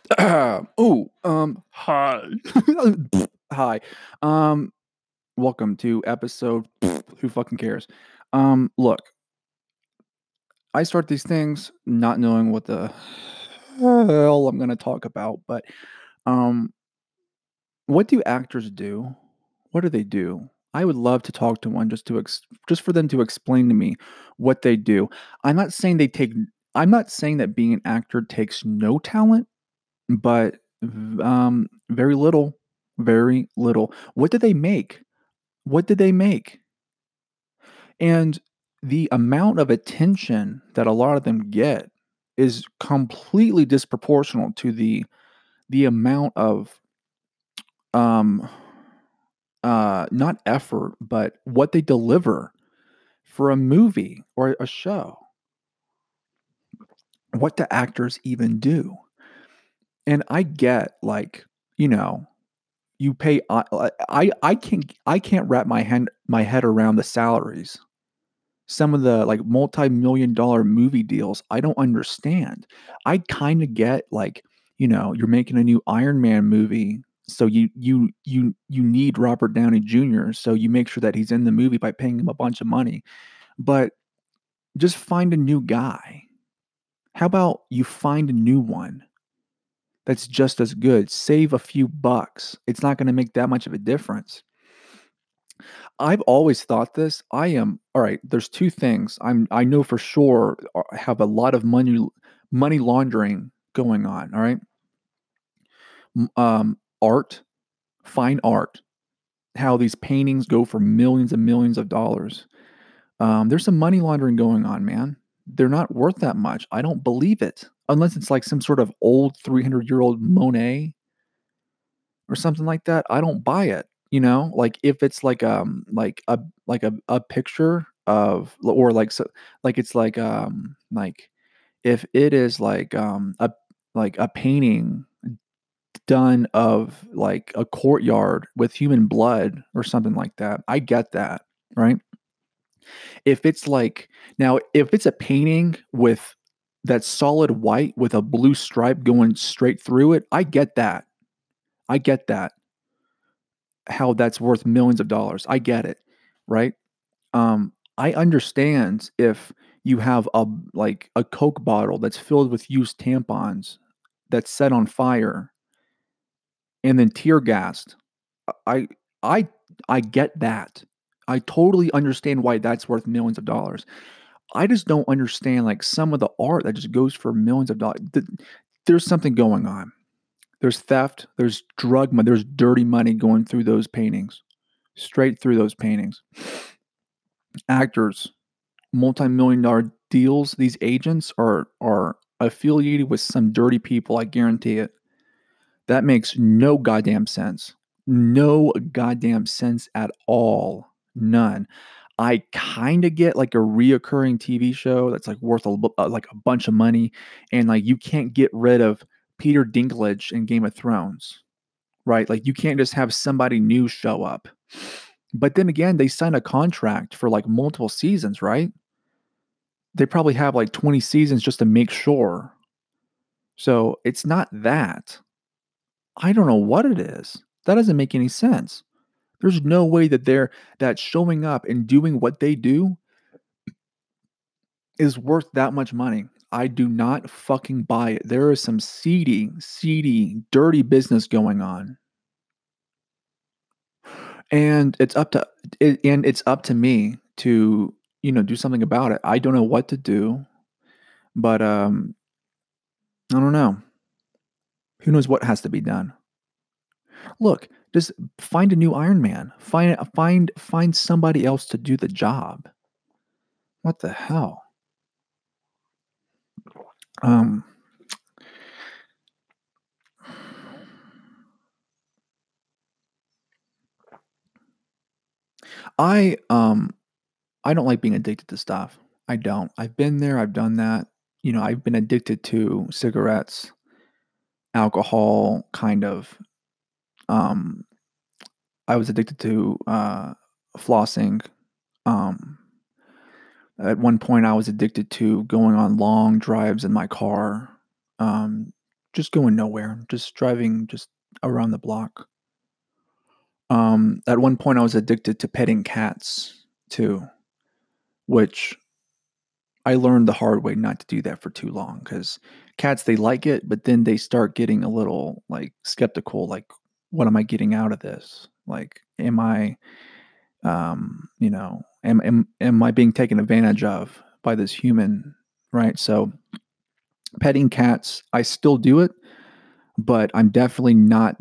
Hi. Hi. Welcome to episode. Who fucking cares? Look, I start these things not knowing what the hell I'm gonna talk about, but um, what do actors do? What do they do? I would love to talk to one just for them to explain to me what they do. I'm not saying they take. I'm not saying that being an actor takes no talent, but very little, very little. What did they make? What did they make? And the amount of attention that a lot of them get is completely disproportional to the amount of um not effort, but what they deliver for a movie or a show. What do actors even do? And I get like, you know, you pay I can't wrap my head around the salaries. Some of the like multi-million dollar movie deals I don't understand. I kind of get like, you're making a new Iron Man movie, so you need Robert Downey Jr., so you make sure that he's in the movie by paying him a bunch of money. But just find a new guy. How about you find a new one that's just as good? Save a few bucks. It's not going to make that much of a difference. I've always thought this. I am all right. There's two things I know for sure have a lot of money laundering going on. All right, art, fine art. How these paintings go for millions and millions of dollars. There's some money laundering going on, man. They're not worth that much. I don't believe it unless it's like some sort of old 300-year-old Monet or something like that. I don't buy it. Like if it's like a picture of, or like, so like it's like if it is like a painting done of like a courtyard with human blood or something like that. I get that, right? If it's like, now if it's a painting with that solid white with a blue stripe going straight through it, I get that. I get that. How that's worth millions of dollars. I get it, right? I understand if you have a Coke bottle that's filled with used tampons that's set on fire and then tear gassed. I I I get that. I totally understand why that's worth millions of dollars. I just don't understand like some of the art that just goes for millions of dollars. There's something going on. There's theft, there's drug money, there's dirty money going through those paintings, straight through those paintings. Actors, multi-million dollar deals, these agents are affiliated with some dirty people, I guarantee it. That makes no goddamn sense. No goddamn sense at all. None. I kind of get like a reoccurring TV show that's like worth like a bunch of money, and like you can't get rid of Peter Dinklage in Game of Thrones, right? Like you can't just have somebody new show up. But then again, they sign a contract for like multiple seasons, right? They probably have like 20 seasons just to make sure. So it's not that. I don't know what it is. That doesn't make any sense. There's no way that showing up and doing what they do is worth that much money. I do not fucking buy it. There is some seedy, dirty business going on. And it's up to me to, do something about it. I don't know what to do, but I don't know. Who knows what has to be done? Look, just find a new Iron Man. Find somebody else to do the job. What the hell? Um, I um I don't like being addicted to stuff. I don't. I've been there, I've done that. I've been addicted to cigarettes, alcohol, kind of. Um, I was addicted to flossing. Um, at one point, I was addicted to going on long drives in my car. Um, just going nowhere, just driving just around the block. At one point, I was addicted to petting cats too, which I learned the hard way not to do that for too long because cats, they like it, but then they start getting a little like skeptical, like, what am I getting out of this? Like, am I, am I being taken advantage of by this human? Right. So petting cats, I still do it, but I'm definitely not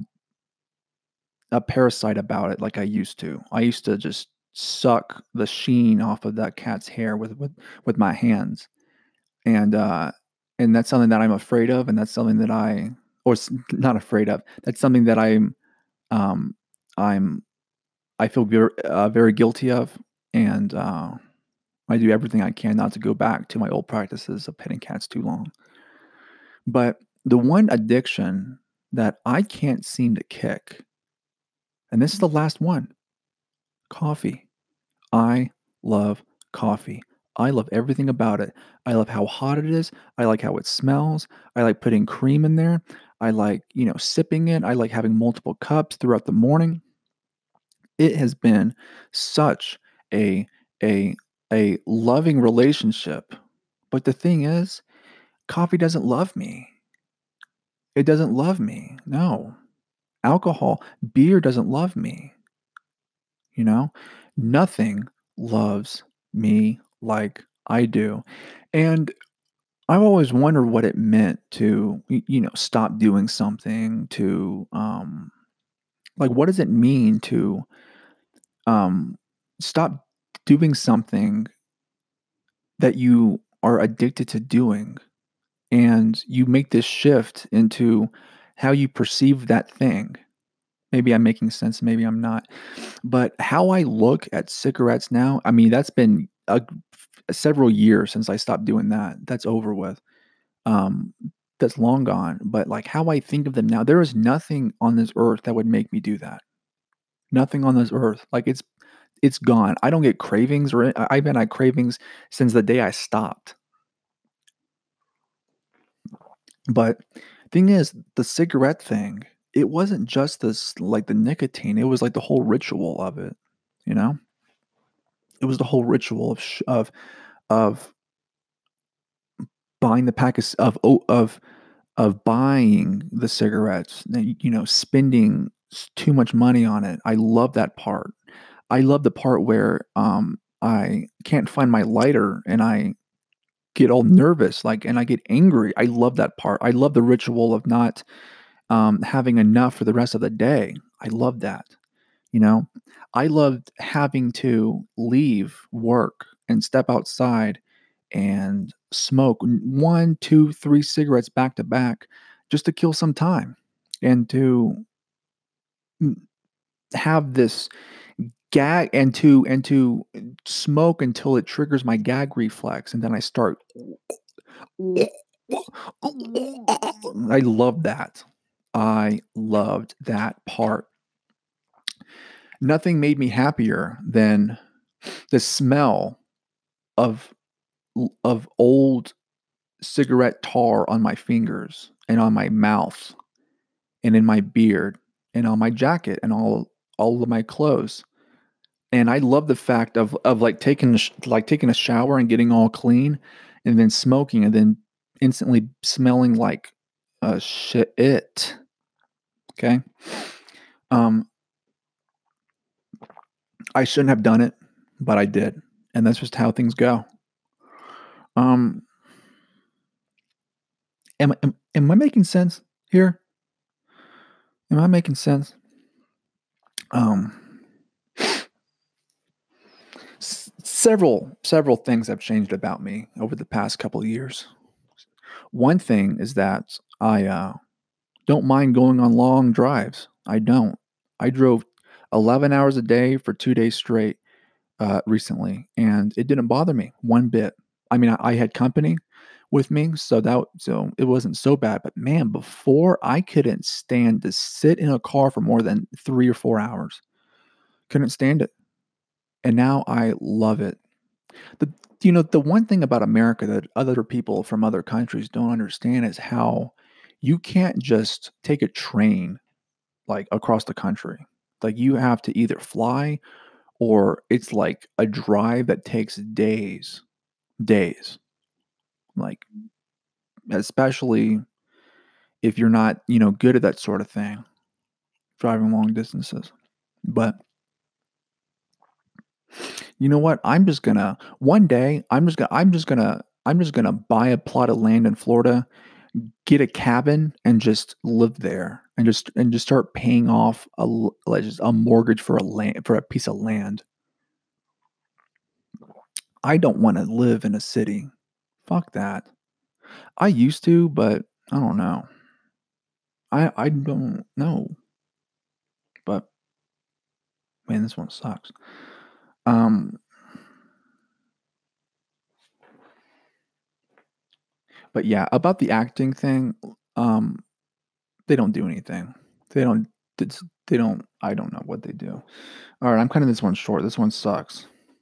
a parasite about it like I used to. I used to just suck the sheen off of that cat's hair with my hands. And, and that's something that I'm afraid of, and that's something that not afraid of. That's something that um, I'm I feel very guilty of, and, I do everything I can not to go back to my old practices of petting cats too long. But the one addiction that I can't seem to kick, and this is the last one, coffee. I love coffee. I love everything about it. I love how hot it is. I like how it smells. I like putting cream in there. I like, sipping it. I like having multiple cups throughout the morning. It has been such a a a loving relationship. But the thing is, coffee doesn't love me. It doesn't love me. No. Beer doesn't love me, you know? Nothing loves me like I do. And I've always wondered what it meant to, stop doing something, to, like, what does it mean to, um, stop doing something that you are addicted to doing? And you make this shift into how you perceive that thing. Maybe I'm making sense, maybe I'm not. But how I look at cigarettes now, I mean, that's been several years since I stopped doing that. That's over with. Um, that's long gone. But like how I think of them now, there is nothing on this earth that would make me do that. Nothing on this earth. Like it's gone. I don't get cravings I've been at cravings since the day I stopped. But thing is, the cigarette thing, it wasn't just this like the nicotine, it was like the whole ritual of it, you know? It was the whole ritual of buying the pack of c of buying the cigarettes, spending too much money on it. I love that part. I love the part where, I can't find my lighter and I get all nervous, like, and I get angry. I love that part. I love the ritual of not, having enough for the rest of the day. I love that, you know? I loved having to leave work and step outside and smoke 1, 2, 3 cigarettes back to back just to kill some time and to mm, have this gag and to smoke until it triggers my gag reflex, and then I start I love that. I loved that part. Nothing made me happier than the smell of of old cigarette tar on my fingers and on my mouth and in my beard and on my jacket and all of my clothes. And I love the fact of like taking a shower and getting all clean and then smoking and then instantly smelling like shit. Okay. Um, I shouldn't have done it, but I did. And that's just how things go. Um, am I making sense here? Am I making sense? Um, several things have changed about me over the past couple of years. One thing is that I don't mind going on long drives. I don't. I drove 11 hours a day for 2 days straight recently, and it didn't bother me one bit. I mean, I had company with me, so it wasn't so bad. But man, before I couldn't stand to sit in a car for more than 3 or 4 hours. Couldn't stand it, and now I love it. The the one thing about America that other people from other countries don't understand is how You can't just take a train, like, across the country. Like, you have to either fly or it's like a drive that takes days, days, like, especially if you're not, good at that sort of thing, driving long distances. But you know what? I'm just gonna one day, I'm just gonna buy a plot of land in Florida, get a cabin, and just live there, and just start paying off like, just a mortgage for a piece of land. I don't wanna live in a city. Fuck that. I used to, but I don't know. I don't know, but man, this one sucks. Um, but yeah, about the acting thing, um, they don't do anything. They don't. They don't. I don't know what they do. All right, I'm cutting this one short. This one sucks.